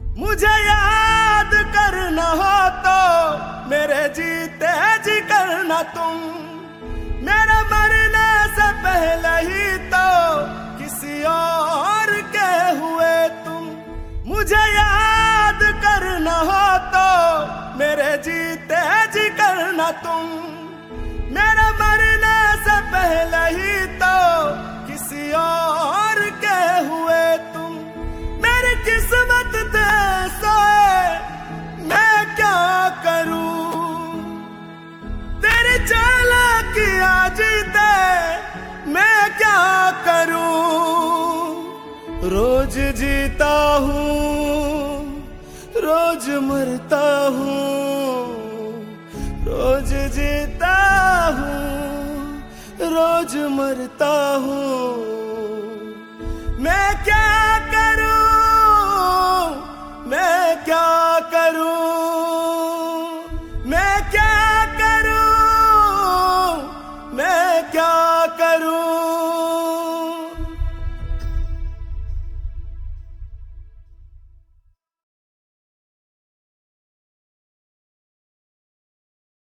मुझे याद करना हो तो मेरे जीते जी करना तुम, मेरे मरने से पहले ही तो किसी और के हुए तुम। मुझे याद करना हो तो मेरे जीते जी करना तुम, मेरे मरने से पहले ही तो किसी और के हुए तुम। मेरी किस्मत दे सोए मैं क्या करूं, तेरी चालाकियां जीते मैं क्या करूं। रोज जीता हूँ रोज मरता हूँ, रोज जीता हूँ रोज मरता हूँ।